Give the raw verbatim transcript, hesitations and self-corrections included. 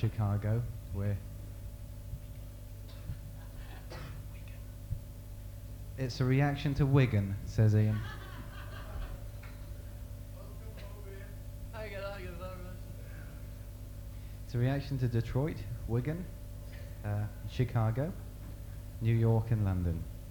Chicago. We're It's a reaction to Wigan, says Ian. It's a reaction to Detroit, Wigan, uh, Chicago, New York and London.